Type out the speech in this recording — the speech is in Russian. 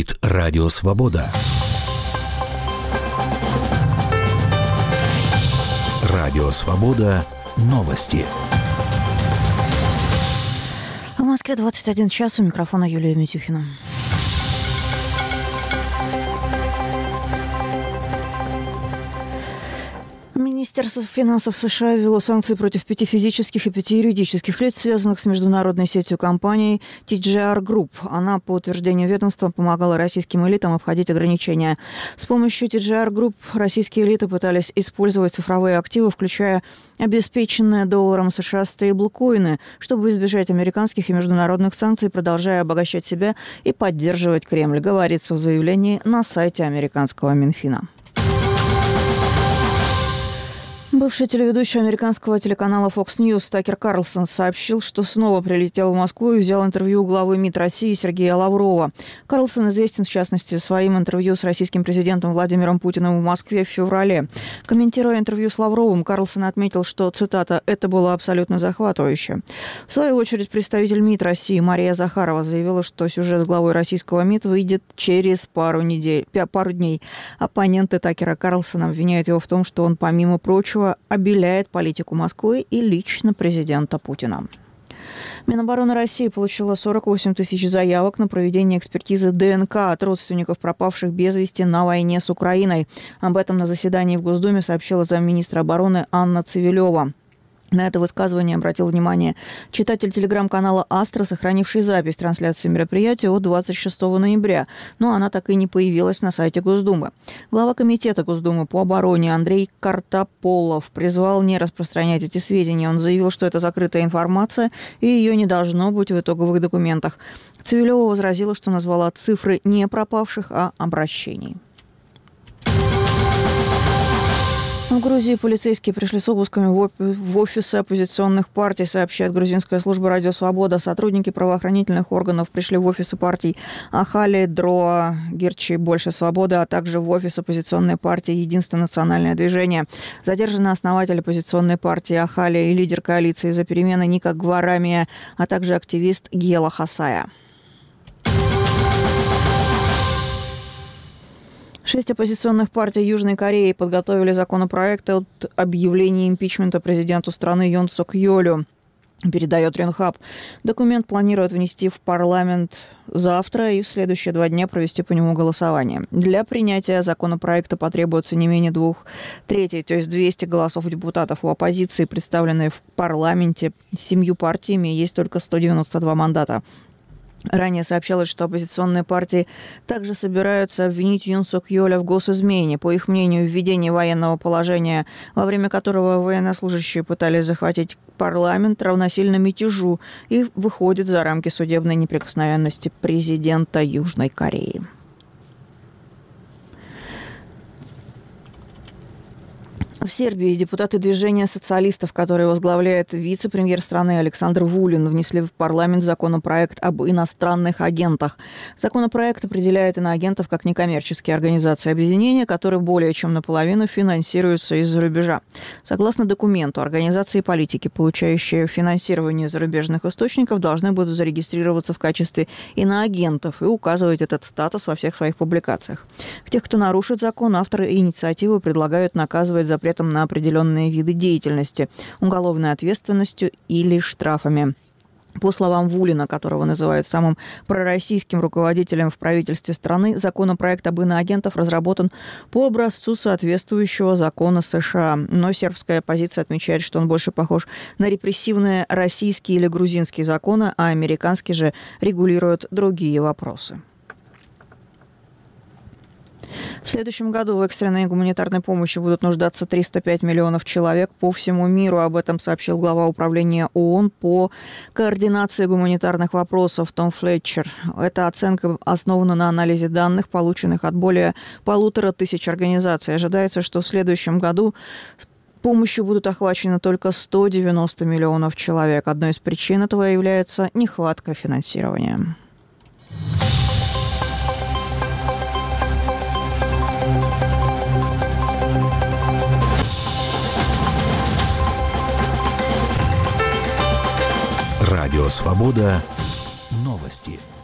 Радио Свобода. Радио Свобода. Новости. В Москве 21 час. У микрофона Юлия Митюхина. Министерство финансов США ввело санкции против 5 физических и 5 юридических лиц, связанных с международной сетью компаний TJR Group. Она, по утверждению ведомства, помогала российским элитам обходить ограничения. С помощью TJR Group российские элиты пытались использовать цифровые активы, включая обеспеченные долларом США стейблкоины, чтобы избежать американских и международных санкций, продолжая обогащать себя и поддерживать Кремль, говорится в заявлении на сайте американского Минфина. Бывший телеведущий американского телеканала Fox News Такер Карлсон сообщил, что снова прилетел в Москву и взял интервью у главы МИД России Сергея Лаврова. Карлсон известен, в частности, своим интервью с российским президентом Владимиром Путиным в Москве в феврале. Комментируя интервью с Лавровым, Карлсон отметил, что, цитата, «это было абсолютно захватывающе». В свою очередь, представитель МИД России Мария Захарова заявила, что сюжет с главой российского МИД выйдет через пару дней. Оппоненты Такера Карлсона обвиняют его в том, что он, помимо прочего, обеляет политику Москвы и лично президента Путина. Минобороны России получила 48 тысяч заявок на проведение экспертизы ДНК от родственников пропавших без вести на войне с Украиной. Об этом на заседании в Госдуме сообщила замминистра обороны Анна Цивилева. На это высказывание обратил внимание читатель телеграм-канала «Астра», сохранивший запись трансляции мероприятия от 26 ноября, но она так и не появилась на сайте Госдумы. Глава комитета Госдумы по обороне Андрей Картополов призвал не распространять эти сведения. Он заявил, что это закрытая информация, и ее не должно быть в итоговых документах. Цивилева возразила, что назвала цифры не пропавших, а обращений. В Грузии полицейские пришли с обысками в офисы оппозиционных партий, сообщает грузинская служба «Радио Свобода». Сотрудники правоохранительных органов пришли в офисы партий Ахали, Дроа, Гирчи, Больше свободы, а также в офис оппозиционной партии «Единство национальное движение». Задержаны основатель оппозиционной партии Ахали и лидер коалиции «За перемены» Ника Гварамия, а также активист Гела Хасая. 6 оппозиционных партий Южной Кореи подготовили законопроект от объявления импичмента президенту страны Юн Сок Йолю, передает Ренхаб. Документ планируют внести в парламент завтра и в следующие 2 дня провести по нему голосование. Для принятия законопроекта потребуется не менее 2/3, то есть 200 голосов депутатов. У оппозиции, представленной в парламенте 7 партиями, есть только 192 мандата. Ранее сообщалось, что оппозиционные партии также собираются обвинить Юн Сок Йоля в госизмене. По их мнению, введение военного положения, во время которого военнослужащие пытались захватить парламент, равносильно мятежу и выходит за рамки судебной неприкосновенности президента Южной Кореи. В Сербии депутаты движения социалистов, которые возглавляет вице-премьер страны Александр Вулин, внесли в парламент законопроект об иностранных агентах. Законопроект определяет иноагентов как некоммерческие организации объединения, которые более чем наполовину финансируются из-за рубежа. Согласно документу, организации политики, получающие финансирование из зарубежных источников, должны будут зарегистрироваться в качестве иноагентов и указывать этот статус во всех своих публикациях. Тех, кто нарушит закон, авторы инициативы предлагают наказывать запретом на определенные виды деятельности, уголовной ответственностью или штрафами. По словам Вулина, которого называют самым пророссийским руководителем в правительстве страны, законопроект об иноагентах разработан по образцу соответствующего закона США. Но сербская оппозиция отмечает, что он больше похож на репрессивные российские или грузинские законы, а американский же регулирует другие вопросы. В следующем году в экстренной гуманитарной помощи будут нуждаться 305 миллионов человек по всему миру. Об этом сообщил глава управления ООН по координации гуманитарных вопросов Том Флетчер. Эта оценка основана на анализе данных, полученных от более 1500 организаций. Ожидается, что в следующем году помощью будут охвачены только 190 миллионов человек. Одной из причин этого является нехватка финансирования. Радио Свобода. Новости.